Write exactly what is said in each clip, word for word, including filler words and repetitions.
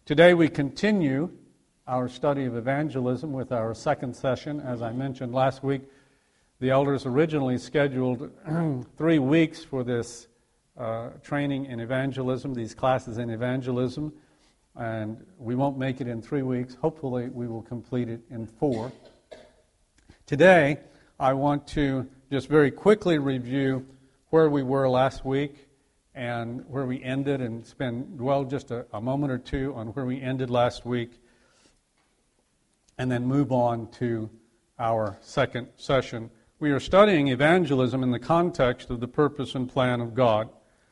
Today we continue our study of evangelism with our second session. As I mentioned last week, the elders originally scheduled three weeks for this uh, training in evangelism, these classes in evangelism, and we won't make it in three weeks. Hopefully we will complete it in four. Today I want to just very quickly review where we were last week and where we ended, and spend, dwell just a, a moment or two on where we ended last week, and then move on to our second session. We are studying evangelism in the context of the purpose and plan of God.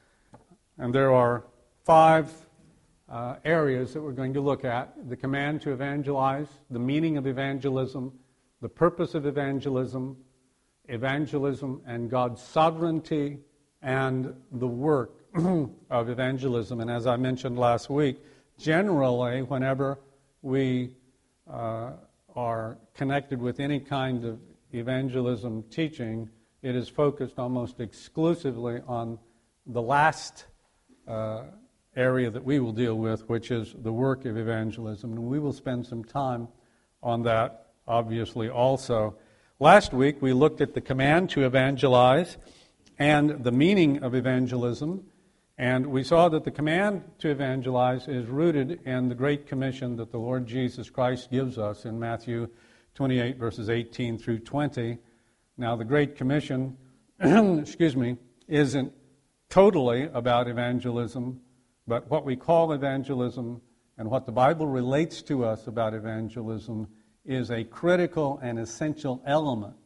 And there are five uh, areas that we're going to look at: the command to evangelize, the meaning of evangelism, the purpose of evangelism, evangelism and God's sovereignty, and the work of evangelism. And as I mentioned last week, generally, whenever we uh, are connected with any kind of evangelism teaching, it is focused almost exclusively on the last uh, area that we will deal with, which is the work of evangelism. And we will spend some time on that, obviously, also. Last week, we looked at the command to evangelize and the meaning of evangelism, and we saw that the command to evangelize is rooted in the Great Commission that the Lord Jesus Christ gives us in Matthew twenty-eight, verses eighteen through twenty. Now, the Great Commission, excuse me, isn't totally about evangelism, but what we call evangelism and what the Bible relates to us about evangelism is a critical and essential element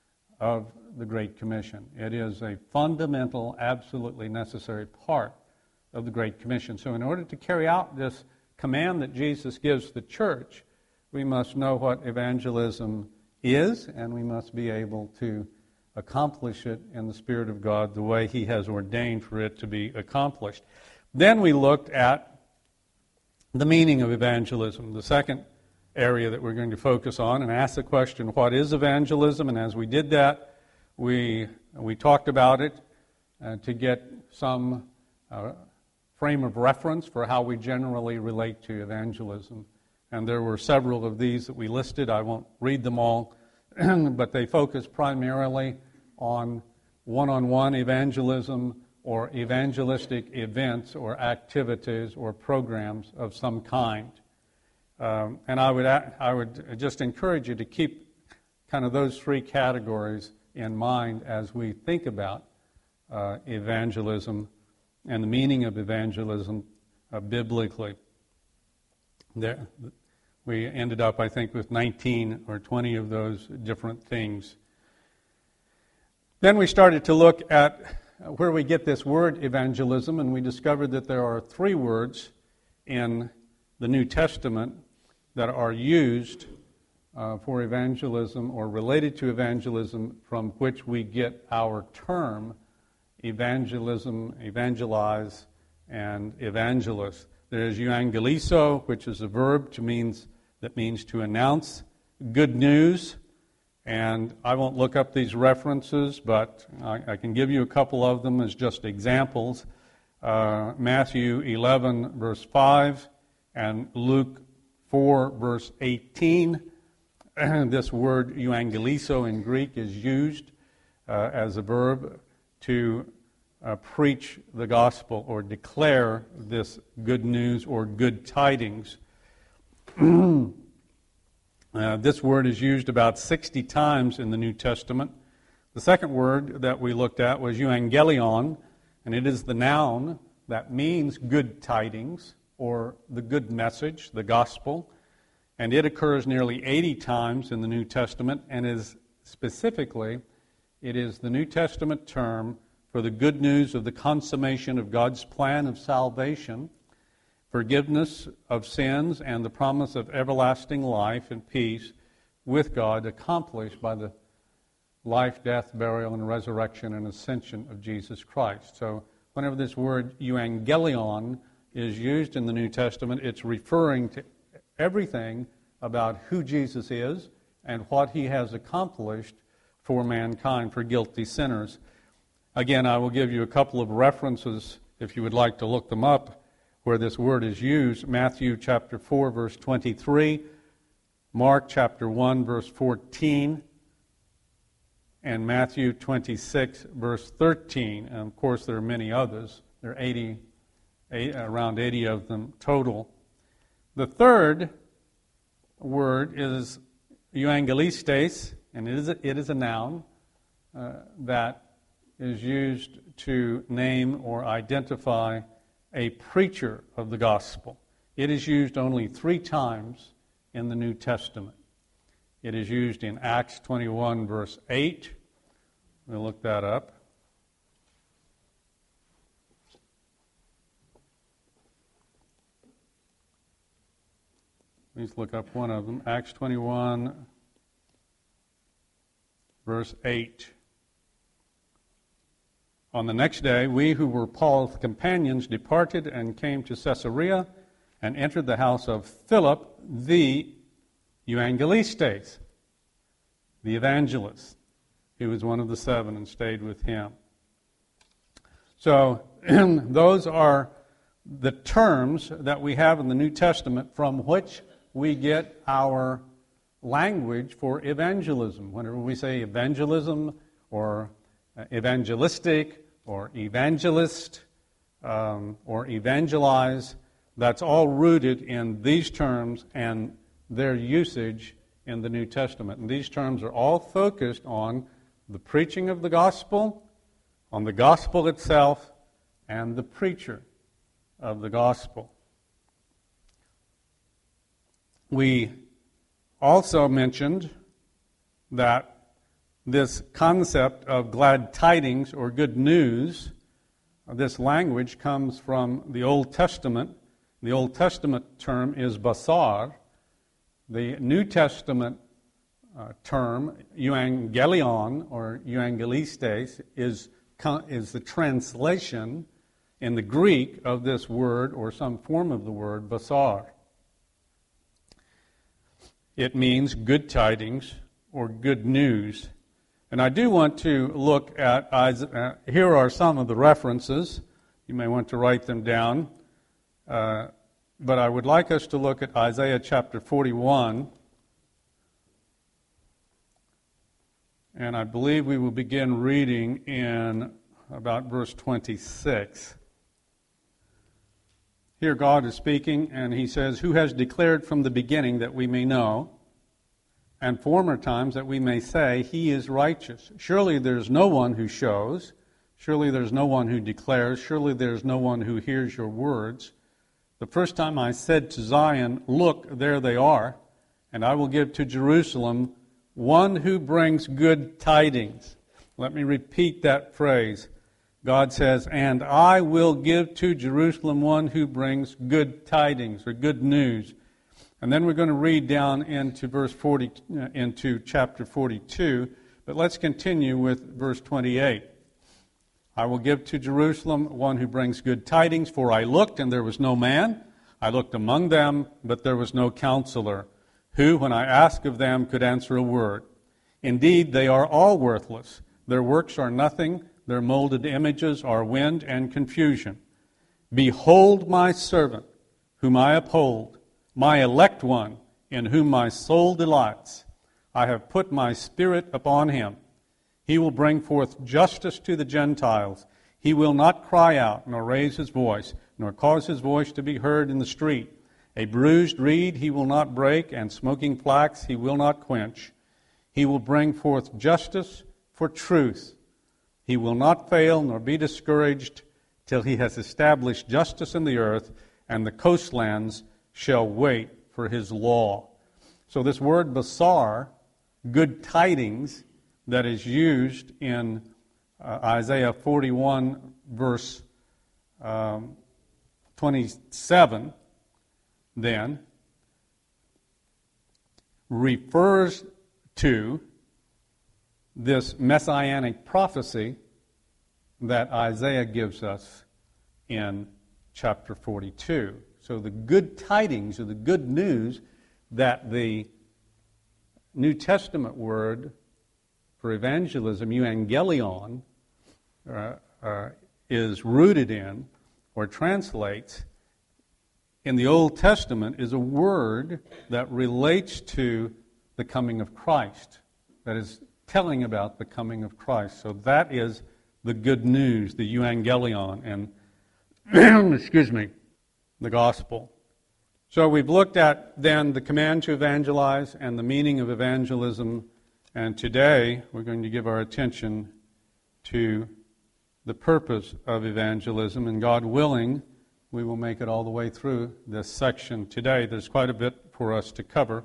of the Great Commission. It is a fundamental, absolutely necessary part of the Great Commission. So in order to carry out this command that Jesus gives the church, we must know what evangelism is, and we must be able to accomplish it in the Spirit of God the way He has ordained for it to be accomplished. Then we looked at the meaning of evangelism, the second area that we're going to focus on, and ask the question, what is evangelism? And as we did that, we we talked about it uh, to get some uh, frame of reference for how we generally relate to evangelism. And there were several of these that we listed. I won't read them all, but they focus primarily on one-on-one evangelism or evangelistic events or activities or programs of some kind. Um, and I would I would just encourage you to keep kind of those three categories in mind as we think about uh, evangelism and the meaning of evangelism uh, biblically. There, we ended up, I think, with nineteen or twenty of those different things. Then we started to look at where we get this word evangelism, and we discovered that there are three words in the New Testament that are used uh, for evangelism or related to evangelism, from which we get our term evangelism, evangelize, and evangelist. There is euangelizo, which is a verb to means that means to announce good news. And I won't look up these references, but I, I can give you a couple of them as just examples. Uh, Matthew eleven, verse five, and Luke four, verse eighteen. This word euangelizo in Greek is used uh, as a verb to uh, preach the gospel or declare this good news or good tidings. uh, this word is used about sixty times in the New Testament. The second word that we looked at was euangelion, and it is the noun that means good tidings or the good message, the gospel. And it occurs nearly eighty times in the New Testament, and is specifically, it is the New Testament term for the good news of the consummation of God's plan of salvation, forgiveness of sins, and the promise of everlasting life and peace with God accomplished by the life, death, burial, and resurrection and ascension of Jesus Christ. So whenever this word euangelion is used in the New Testament, it's referring to everything about who Jesus is and what He has accomplished for mankind, for guilty sinners. Again, I will give you a couple of references if you would like to look them up. where this word is used: Matthew chapter four, verse twenty-three, Mark chapter one, verse fourteen, and Matthew twenty-six, verse thirteen. And of course, there are many others. There are eighty, eight, around eighty of them total. The third word is euangelistes, and it is a, it is a noun uh, that is used to name or identify a preacher of the gospel. It is used only three times in the New Testament. It is used in Acts twenty-one, verse eight. We'll look that up. Please look up one of them. Acts twenty-one, verse eight. On the next day, we who were Paul's companions departed and came to Caesarea and entered the house of Philip the euangelistes, the evangelist. He was one of the seven and stayed with him. So those are the terms that we have in the New Testament from which we get our language for evangelism. Whenever we say evangelism or evangelistic or evangelist um, or evangelize, that's all rooted in these terms and their usage in the New Testament. And these terms are all focused on the preaching of the gospel, on the gospel itself, and the preacher of the gospel. We also mentioned that this concept of glad tidings or good news, this language comes from the Old Testament. The Old Testament term is basar. The New Testament uh, term, euangelion or euangelistes, is, is the translation in the Greek of this word or some form of the word basar. It means good tidings or good news. And I do want to look at, uh, here are some of the references. You may want to write them down. Uh, but I would like us to look at Isaiah chapter forty-one. And I believe we will begin reading in about verse twenty-six. Here God is speaking, and he says, "Who has declared from the beginning that we may know, and former times that we may say, he is righteous. Surely there's no one who shows. Surely there's no one who declares. Surely there's no one who hears your words. The first time I said to Zion, look, there they are, and I will give to Jerusalem one who brings good tidings." Let me repeat that phrase. God says, "And I will give to Jerusalem one who brings good tidings," or good news. And then we're going to read down into verse forty, uh, into chapter forty-two. But let's continue with verse twenty-eight. "I will give to Jerusalem one who brings good tidings, for I looked, and there was no man. I looked among them, but there was no counselor, who, when I asked of them, could answer a word. Indeed, they are all worthless. Their works are nothing. Their molded images are wind and confusion. Behold my servant, whom I uphold, my elect one, in whom my soul delights. I have put my spirit upon him. He will bring forth justice to the Gentiles. He will not cry out, nor raise his voice, nor cause his voice to be heard in the street. A bruised reed he will not break, and smoking flax he will not quench. He will bring forth justice for truth. He will not fail, nor be discouraged, till he has established justice in the earth, and the coastlands shall wait for his law." So this word basar, good tidings, that is used in uh, Isaiah forty-one, verse um, twenty-seven, then refers to this messianic prophecy that Isaiah gives us in chapter forty-two. So the good tidings, or the good news, that the New Testament word for evangelism, euangelion, uh, uh, is rooted in or translates in the Old Testament is a word that relates to the coming of Christ, that is telling about the coming of Christ. So that is the good news, the euangelion, and, excuse me, the gospel. So we've looked at then the command to evangelize and the meaning of evangelism, and today we're going to give our attention to the purpose of evangelism, and God willing, we will make it all the way through this section today. There's quite a bit for us to cover.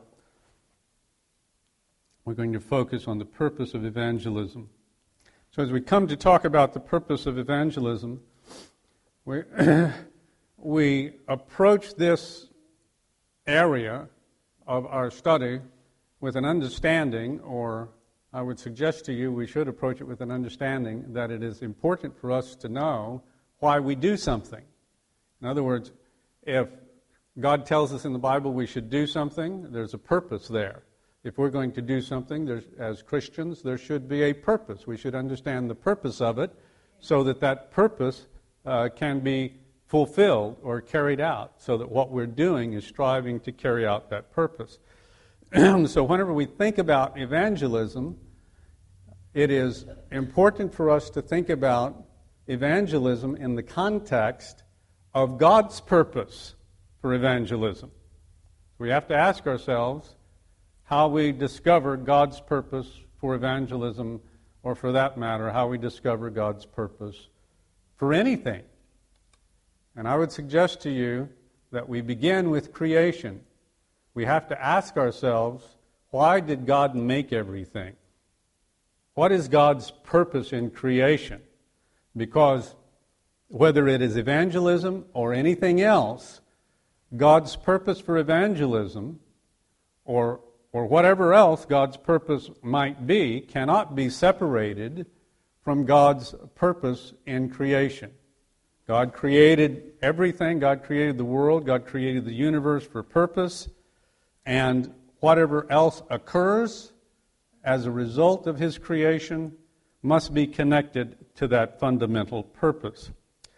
We're going to focus on the purpose of evangelism. So as we come to talk about the purpose of evangelism, we, we approach this area of our study with an understanding, or I would suggest to you we should approach it with an understanding that it is important for us to know why we do something. In other words, if God tells us in the Bible we should do something, there's a purpose there. If we're going to do something, there's, as Christians, there should be a purpose. We should understand the purpose of it so that that purpose uh, can be fulfilled or carried out, so that what we're doing is striving to carry out that purpose. So whenever we think about evangelism, it is important for us to think about evangelism in the context of God's purpose for evangelism. We have to ask ourselves how we discover God's purpose for evangelism, or for that matter, how we discover God's purpose for anything. And I would suggest to you that we begin with creation. We have to ask ourselves, why did God make everything? What is God's purpose in creation? Because whether it is evangelism or anything else, God's purpose for evangelism, or or whatever else God's purpose might be, cannot be separated from God's purpose in creation. God created everything. God created the world. God created the universe for purpose. And whatever else occurs as a result of His creation must be connected to that fundamental purpose.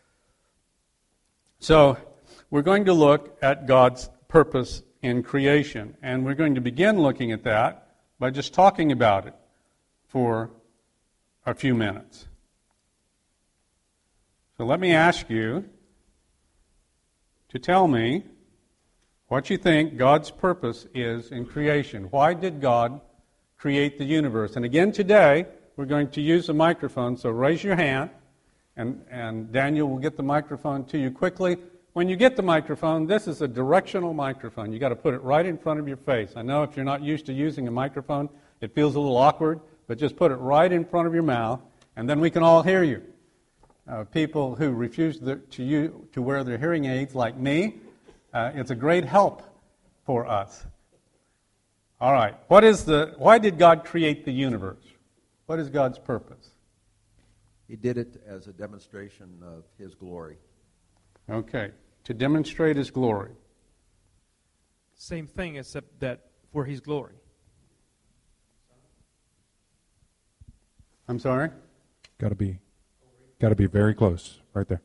So, we're going to look at God's purpose in creation. And we're going to begin looking at that by just talking about it for a few minutes. So let me ask you to tell me what you think God's purpose is in creation. Why did God create the universe? And again today, we're going to use a microphone, so raise your hand, and, and Daniel will get the microphone to you quickly. When you get the microphone, this is a directional microphone. You've got to put it right in front of your face. I know if you're not used to using a microphone, it feels a little awkward, but just put it right in front of your mouth, and then we can all hear you. Uh, people who refuse the, to, you, to wear their hearing aids, like me, uh, it's a great help for us. All right. What is the? Why did God create the universe? What is God's purpose? He did it as a demonstration of His glory. Okay, to demonstrate His glory. Same thing, except that for His glory. I'm sorry? Got to be, got to be very close, right there.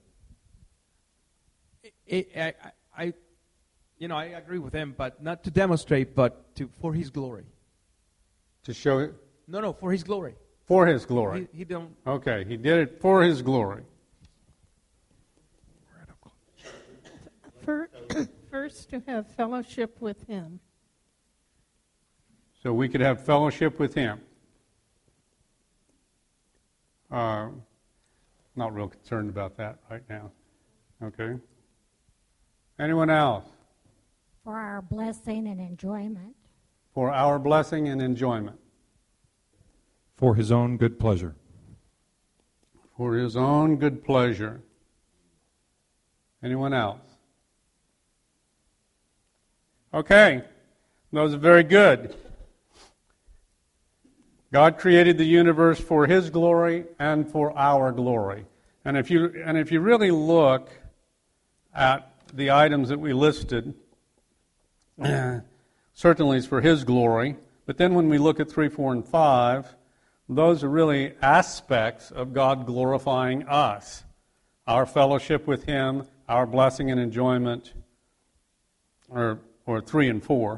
It, it, I, I, you know, I agree with him, but not to demonstrate, but to for His glory. To show it? No, no, for His glory. For His glory. He, he don't. Okay, He did it for His glory. First, to have fellowship with Him. So we could have fellowship with Him. Uh, not real concerned about that right now. Okay. Anyone else? For our blessing and enjoyment. For our blessing and enjoyment. For His own good pleasure. For His own good pleasure. Anyone else? Okay, those are very good. God created the universe for His glory and for our glory. And if you and if you really look at the items that we listed, certainly it's for His glory. But then when we look at three, four, and five, those are really aspects of God glorifying us. Our fellowship with Him, our blessing and enjoyment, or, or three and four.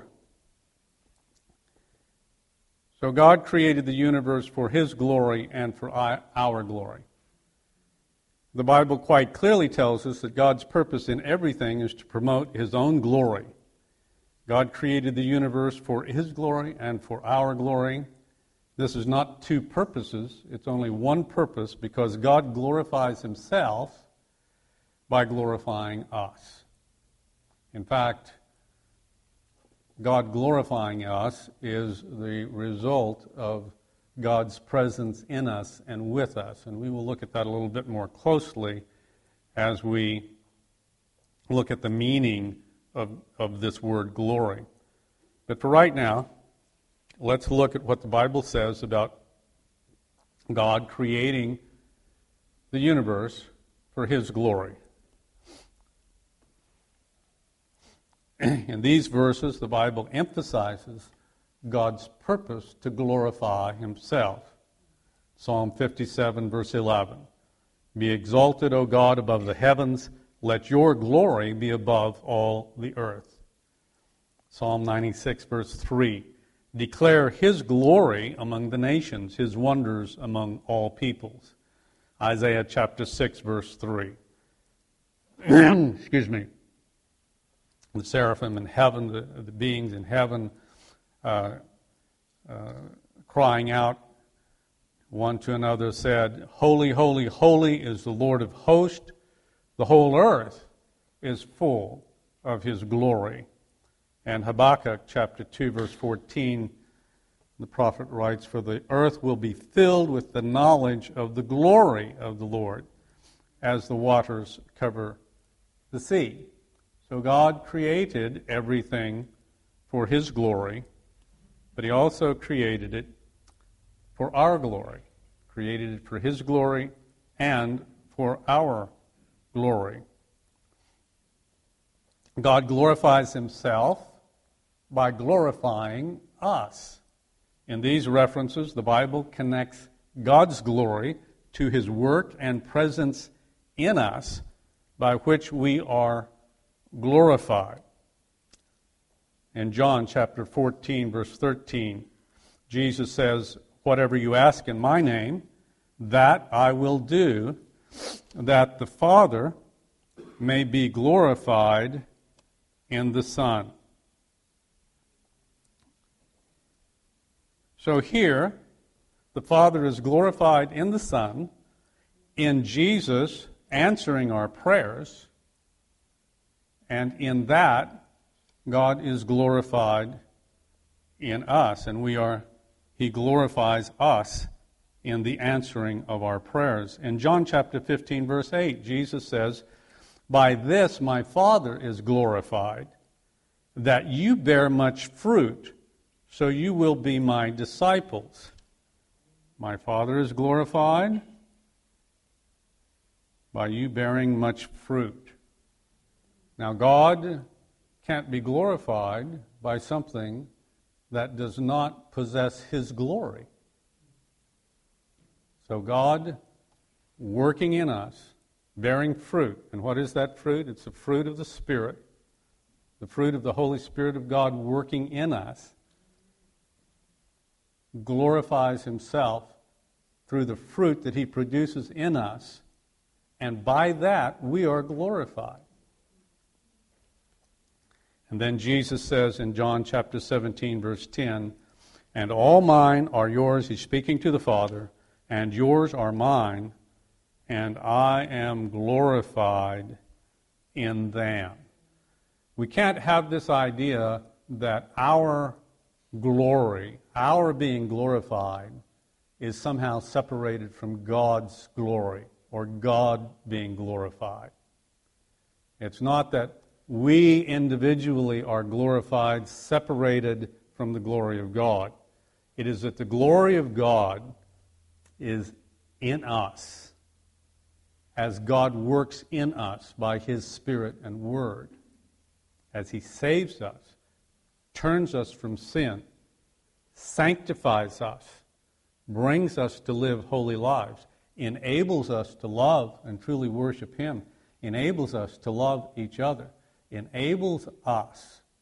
So God created the universe for His glory and for our glory. The Bible quite clearly tells us that God's purpose in everything is to promote His own glory. God created the universe for His glory and for our glory. This is not two purposes, it's only one purpose, because God glorifies Himself by glorifying us. In fact, God glorifying us is the result of God's presence in us and with us. And we will look at that a little bit more closely as we look at the meaning of, of this word glory. But for right now, let's look at what the Bible says about God creating the universe for His glory. In these verses, the Bible emphasizes God's purpose to glorify Himself. Psalm fifty-seven, verse eleven. Be exalted, O God, above the heavens. Let your glory be above all the earth. Psalm ninety-six, verse three. Declare His glory among the nations, His wonders among all peoples. Isaiah chapter six, verse three. Excuse me. The seraphim in heaven, the, the beings in heaven, uh, uh, crying out one to another, said, Holy, holy, holy is the Lord of hosts. The whole earth is full of His glory. And Habakkuk chapter two, verse fourteen, the prophet writes, For the earth will be filled with the knowledge of the glory of the Lord, as the waters cover the sea. So God created everything for His glory, but He also created it for our glory. Created it for His glory and for our glory. God glorifies Himself by glorifying us. In these references, the Bible connects God's glory to His work and presence in us, by which we are glorified. In John chapter fourteen, verse thirteen, Jesus says, Whatever you ask in my name, that I will do, that the Father may be glorified in the Son. So here, the Father is glorified in the Son, in Jesus answering our prayers, and in that, God is glorified in us, and we are, He glorifies us in the answering of our prayers. In John chapter fifteen, verse eight, Jesus says, By this my Father is glorified, that you bear much fruit, so you will be my disciples. My Father is glorified by you bearing much fruit. Now, God can't be glorified by something that does not possess His glory. So God working in us, bearing fruit. And what is that fruit? It's the fruit of the Spirit, the fruit of the Holy Spirit of God working in us, glorifies Himself through the fruit that He produces in us, and by that we are glorified. And then Jesus says in John chapter seventeen, verse ten, And all mine are yours, He's speaking to the Father, and yours are mine, and I am glorified in them. We can't have this idea that our glory, our being glorified, is somehow separated from God's glory or God being glorified. It's not that we individually are glorified, separated from the glory of God. It is that the glory of God is in us, as God works in us by His Spirit and Word, as He saves us, turns us from sin, sanctifies us, brings us to live holy lives, enables us to love and truly worship Him, enables us to love each other, enables us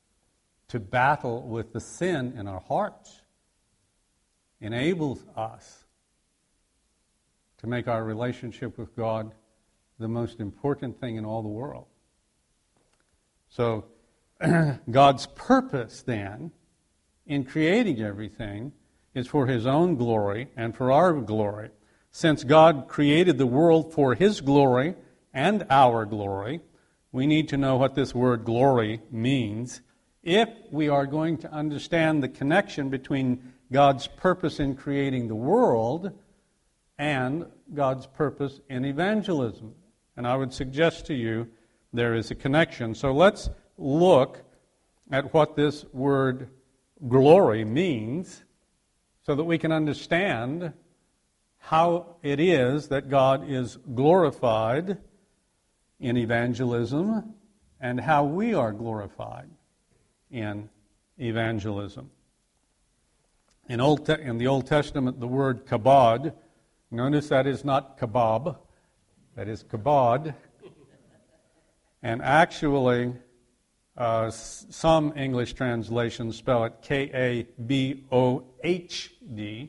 to battle with the sin in our hearts, enables us to make our relationship with God the most important thing in all the world. So, God's purpose then in creating everything is for His own glory and for our glory. Since God created the world for His glory and our glory, we need to know what this word glory means if we are going to understand the connection between God's purpose in creating the world and God's purpose in evangelism. And I would suggest to you there is a connection. So let's look at what this word glory means so that we can understand how it is that God is glorified in evangelism and how we are glorified in evangelism. In, Old Te- in the Old Testament, the word kabod, notice that is not kebab, that is kabod. And actually, uh, s- some English translations spell it K A B O H D.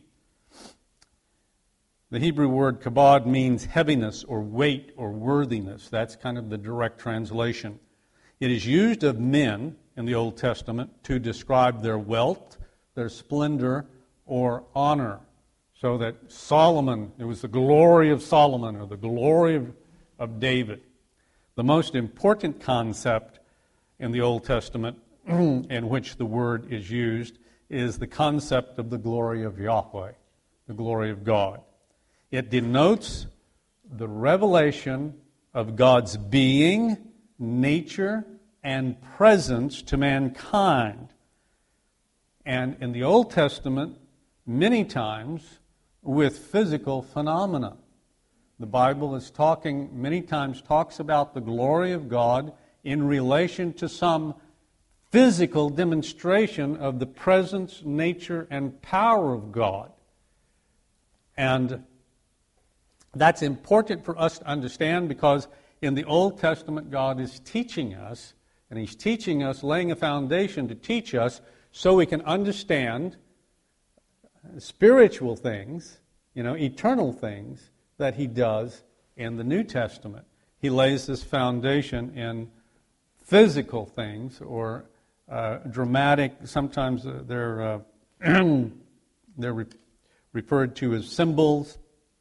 The Hebrew word kabod means heaviness or weight or worthiness. That's kind of the direct translation. It is used of men in the Old Testament to describe their wealth, their splendor, or honor. So that Solomon, it was the glory of Solomon or the glory of, of David. The most important concept in the Old Testament in which the word is used is the concept of the glory of Yahweh, the glory of God. It denotes the revelation of God's being, nature, and presence to mankind. And in the Old Testament, many times with physical phenomena. The Bible is talking, many times talks about the glory of God in relation to some physical demonstration of the presence, nature, and power of God. And that's important for us to understand because in the Old Testament, God is teaching us, and He's teaching us, laying a foundation to teach us so we can understand spiritual things, you know, eternal things that He does in the New Testament. He lays this foundation in physical things or uh, dramatic, sometimes uh, they're, uh, they're re- referred to as symbols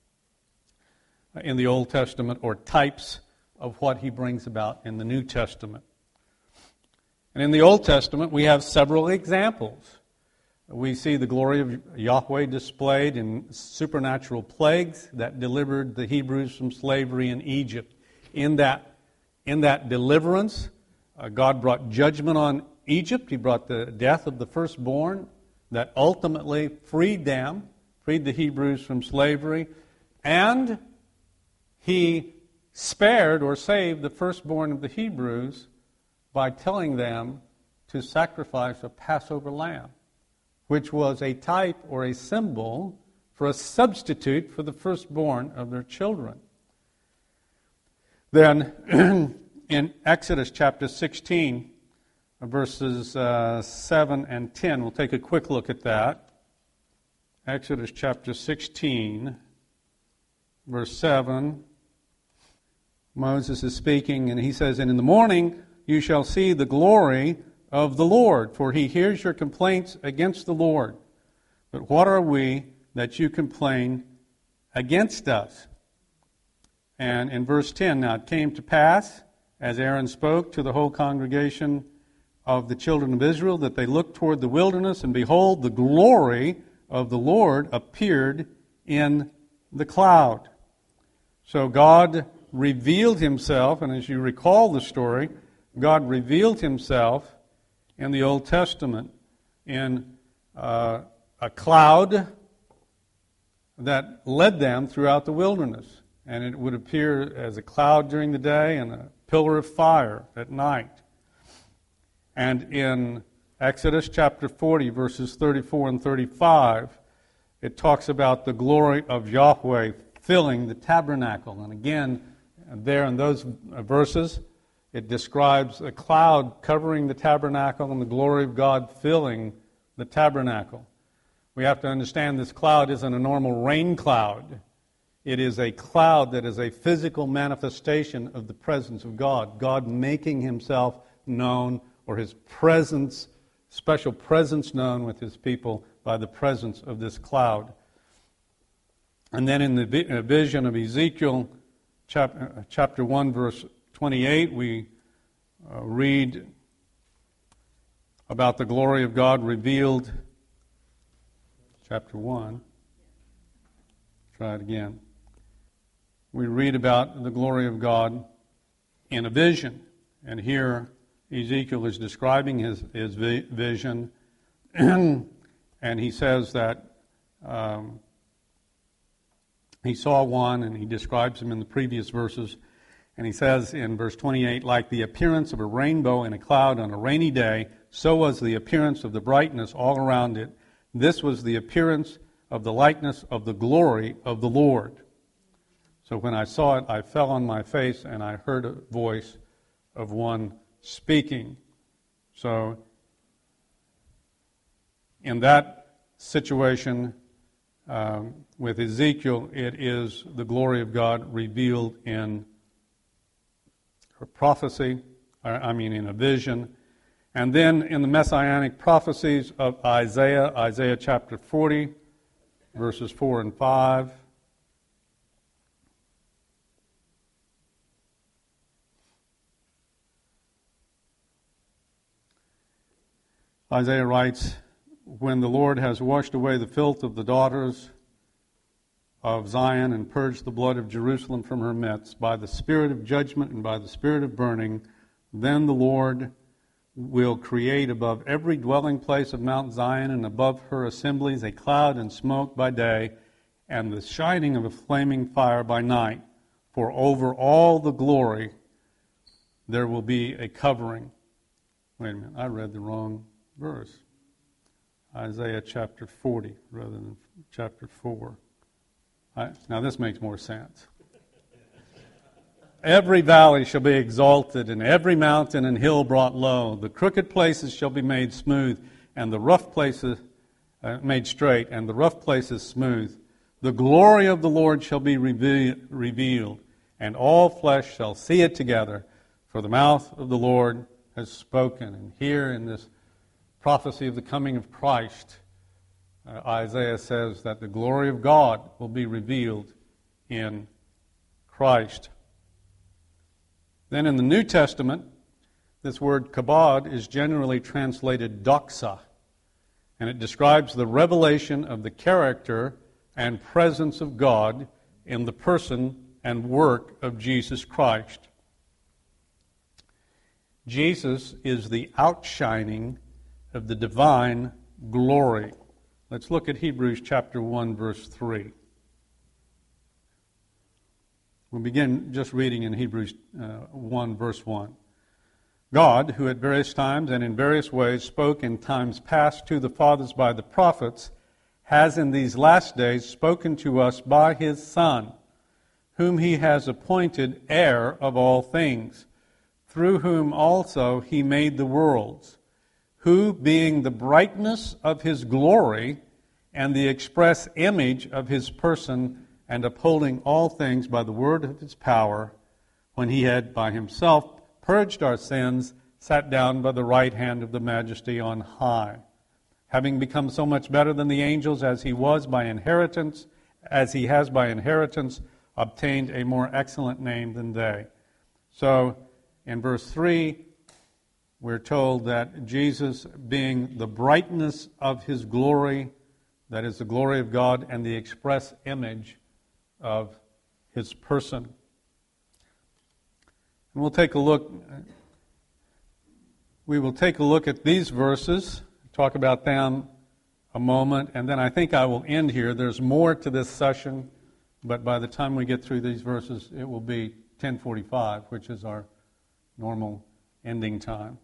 in the Old Testament or types of what He brings about in the New Testament. And in the Old Testament, we have several examples. We see the glory of Yahweh displayed in supernatural plagues that delivered the Hebrews from slavery in Egypt. In that, in that deliverance, uh, God brought judgment on Egypt. He brought the death of the firstborn that ultimately freed them, freed the Hebrews from slavery, and He spared or saved the firstborn of the Hebrews by telling them to sacrifice a Passover lamb, which was a type or a symbol for a substitute for the firstborn of their children. Then in Exodus chapter sixteen, verses uh, seven and ten, we'll take a quick look at that. Exodus chapter sixteen, verse seven, Moses is speaking, and he says, "And in the morning you shall see the glory of the Lord, for He hears your complaints against the Lord. But what are we that you complain against us?" And in verse ten, "Now it came to pass, as Aaron spoke to the whole congregation of the children of Israel, that they looked toward the wilderness, and behold, the glory of the Lord appeared in the cloud." So God revealed Himself, and as you recall the story, God revealed Himself in the Old Testament in uh, a cloud that led them throughout the wilderness. And it would appear as a cloud during the day and a pillar of fire at night. And in Exodus chapter forty, verses thirty-four and thirty-five, it talks about the glory of Yahweh filling the tabernacle. And again, there in those verses, It describes a cloud covering the tabernacle and the glory of God filling the tabernacle. We have to understand this cloud isn't a normal rain cloud. It is a cloud that is a physical manifestation of the presence of God. God making himself known, or his presence, special presence known with his people by the presence of this cloud. And then in the vision of Ezekiel, chapter one, verse twenty-eight, we uh, read about the glory of God revealed. Chapter one. Try it again. We read about the glory of God in a vision. And here Ezekiel is describing his, his vision. And he says that um, he saw one, and he describes him in the previous verses. And he says in verse twenty-eight, like the appearance of a rainbow in a cloud on a rainy day, so was the appearance of the brightness all around it. This was the appearance of the likeness of the glory of the Lord. So when I saw it, I fell on my face, and I heard a voice of one speaking. So in that situation um, with Ezekiel, it is the glory of God revealed in a prophecy, I mean in a vision. And then in the messianic prophecies of Isaiah, Isaiah chapter forty, verses four and five. Isaiah writes, when the Lord has washed away the filth of the daughters of Zion and purged the blood of Jerusalem from her midst by the spirit of judgment and by the spirit of burning, then the Lord will create above every dwelling place of Mount Zion and above her assemblies a cloud and smoke by day and the shining of a flaming fire by night. For over all the glory there will be a covering. Wait a minute, I read the wrong verse. Isaiah chapter forty rather than chapter four. I, now this makes more sense. Every valley shall be exalted, and every mountain and hill brought low. The crooked places shall be made smooth, and the rough places uh, made straight, and the rough places smooth. The glory of the Lord shall be reve- revealed, and all flesh shall see it together, for the mouth of the Lord has spoken. And here in this prophecy of the coming of Christ, uh, Isaiah says that the glory of God will be revealed in Christ. Then in the New Testament, this word kabod is generally translated doxa, and it describes the revelation of the character and presence of God in the person and work of Jesus Christ. Jesus is the outshining of the divine glory. Let's look at Hebrews chapter one, verse three. We'll begin just reading in Hebrews uh, one, verse one. God, who at various times and in various ways spoke in times past to the fathers by the prophets, has in these last days spoken to us by his Son, whom he has appointed heir of all things, through whom also he made the worlds, who, being the brightness of his glory and the express image of his person, and upholding all things by the word of his power, when he had by himself purged our sins, sat down by the right hand of the majesty on high, having become so much better than the angels as he was by inheritance, as he has by inheritance obtained a more excellent name than they. So, in verse three, we're told that Jesus, being the brightness of his glory, that is the glory of God, and the express image of his person. And we'll take a look, we will take a look at these verses, talk about them a moment, and then I think I will end here. There's more to this session, but by the time we get through these verses, it will be ten forty-five, which is our normal ending time.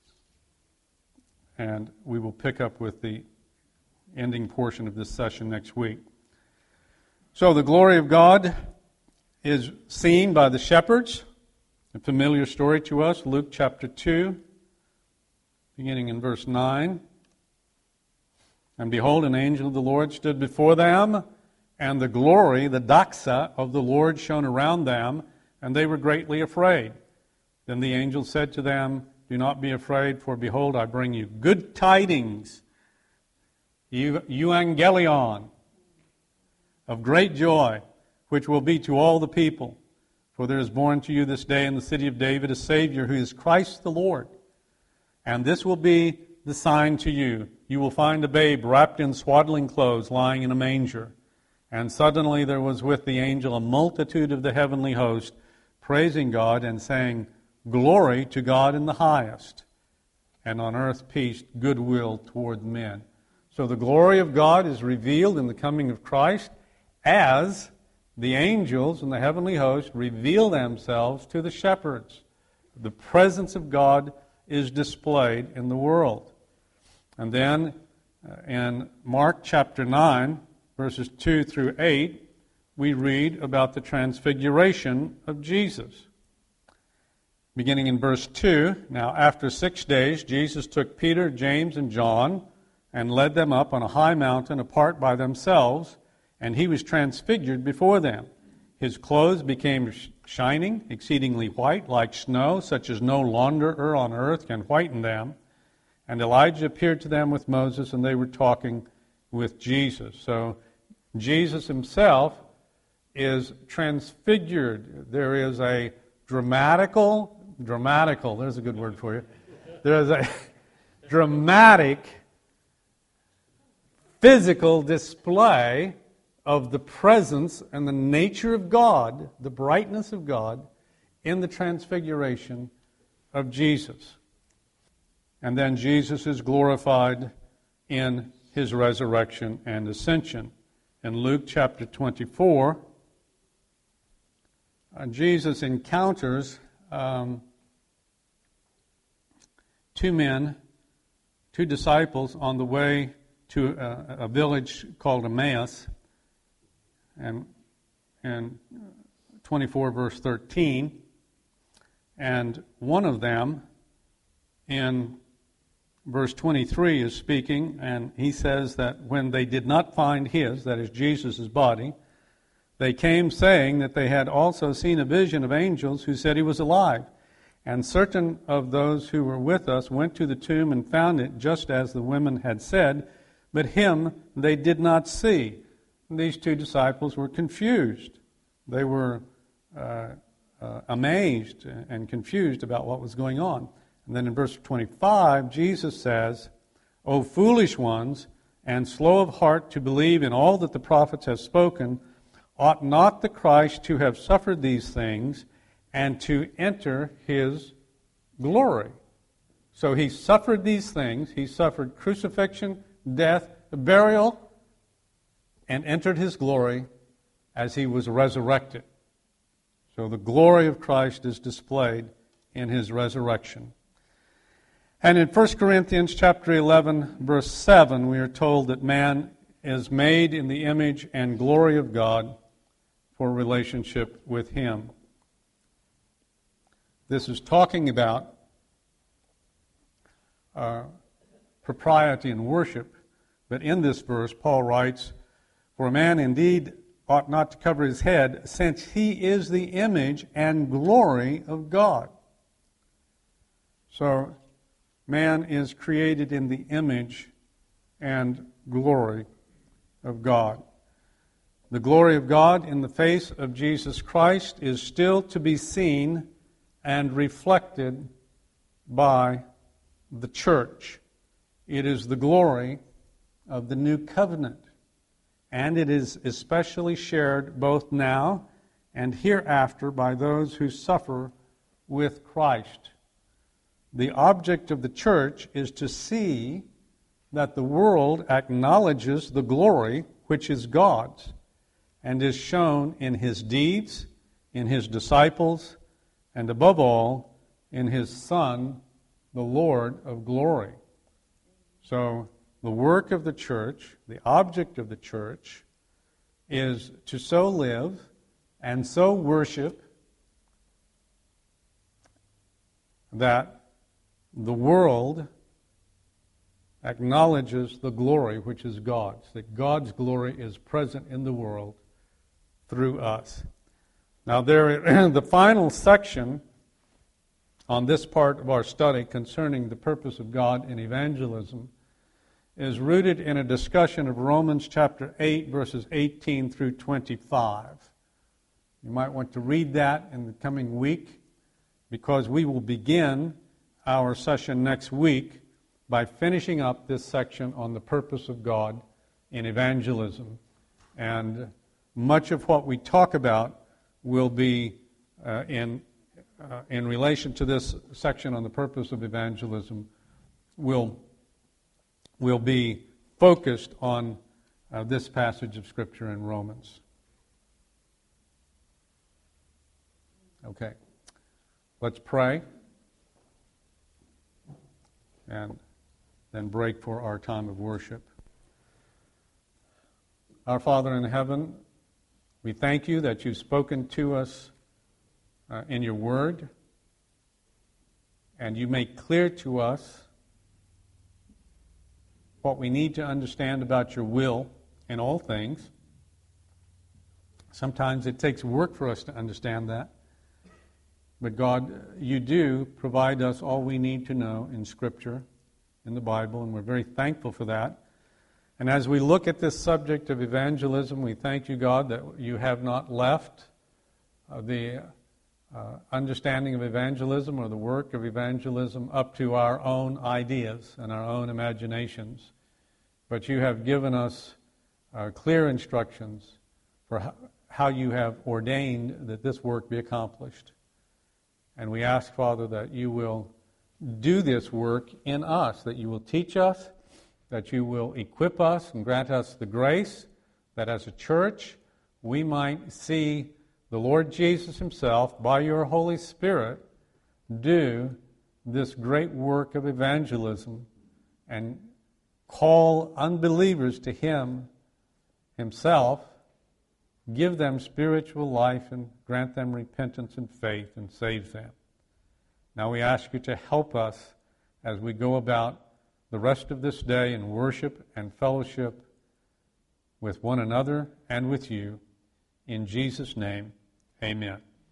And we will pick up with the ending portion of this session next week. So the glory of God is seen by the shepherds A familiar story to us, Luke chapter two, beginning in verse nine. And behold, an angel of the Lord stood before them, and the glory, the doxa, of the Lord shone around them, and they were greatly afraid. Then the angel said to them, do not be afraid, for behold, I bring you good tidings, euangelion, of great joy, which will be to all the people. For there is born to you this day in the city of David a Savior, who is Christ the Lord. And this will be the sign to you. You will find a babe wrapped in swaddling clothes, lying in a manger. And suddenly there was with the angel a multitude of the heavenly host, praising God and saying, glory to God in the highest, and on earth peace, goodwill toward men. So the glory of God is revealed in the coming of Christ as the angels and the heavenly host reveal themselves to the shepherds. The presence of God is displayed in the world. And then uh, in Mark chapter nine, verses two through eight, we read about the transfiguration of Jesus. Beginning in verse two, now after six days, Jesus took Peter, James, and John and led them up on a high mountain apart by themselves, and he was transfigured before them. His clothes became shining, exceedingly white, like snow, such as no launderer on earth can whiten them. And Elijah appeared to them with Moses, and they were talking with Jesus. So Jesus himself is transfigured. There is a dramatical, dramatical, there's a good word for you. There is a dramatic physical display of the presence and the nature of God, the brightness of God, in the transfiguration of Jesus. And then Jesus is glorified in his resurrection and ascension. In Luke chapter twenty-four, uh, Jesus encounters um, two men, two disciples on the way to a, a village called Emmaus. And, and twenty-four verse thirteen, and one of them in verse twenty-three is speaking, and he says that when they did not find his, that is Jesus' body, they came saying that they had also seen a vision of angels who said he was alive. And certain of those who were with us went to the tomb and found it just as the women had said, but him they did not see. These two disciples were confused. They were uh, uh, amazed and confused about what was going on. And then in verse twenty-five, Jesus says, O foolish ones, and slow of heart to believe in all that the prophets have spoken, ought not the Christ to have suffered these things and to enter his glory? So he suffered these things. He suffered crucifixion, death, burial, and entered his glory as he was resurrected. So the glory of Christ is displayed in his resurrection. And in First Corinthians chapter eleven, verse seven, we are told that man is made in the image and glory of God for relationship with him. This is talking about uh, propriety in worship, but in this verse, Paul writes, for a man indeed ought not to cover his head, since he is the image and glory of God. So, man is created in the image and glory of God. The glory of God in the face of Jesus Christ is still to be seen and reflected by the church. It is the glory of the new covenant. And it is especially shared both now and hereafter by those who suffer with Christ. The object of the church is to see that the world acknowledges the glory which is God's and is shown in his deeds, in his disciples, and above all, in his Son, the Lord of glory. So, the work of the church, the object of the church, is to so live and so worship that the world acknowledges the glory which is God's, that God's glory is present in the world through us. Now, there, the final section on this part of our study concerning the purpose of God in evangelism is rooted in a discussion of Romans chapter eight, verses eighteen through twenty-five. You might want to read that in the coming week, because we will begin our session next week by finishing up this section on the purpose of God in evangelism. And much of what we talk about will be uh, in uh, in relation to this section on the purpose of evangelism will will be focused on uh, this passage of Scripture in Romans. Okay, let's pray and then break for our time of worship. Our Father in heaven, we thank you that you've spoken to us uh, in your word, and you make clear to us what we need to understand about your will in all things. Sometimes it takes work for us to understand that. But God, you do provide us all we need to know in Scripture, in the Bible, and we're very thankful for that. And as we look at this subject of evangelism, we thank you, God, that you have not left uh, the uh, understanding of evangelism or the work of evangelism up to our own ideas and our own imaginations. But you have given us uh, clear instructions for how, how you have ordained that this work be accomplished. And we ask, Father, that you will do this work in us, that you will teach us, that you will equip us and grant us the grace that as a church we might see the Lord Jesus himself, by your Holy Spirit, do this great work of evangelism and call unbelievers to him himself, give them spiritual life and grant them repentance and faith and save them. Now we ask you to help us as we go about the rest of this day in worship and fellowship with one another and with you. In Jesus' name, amen.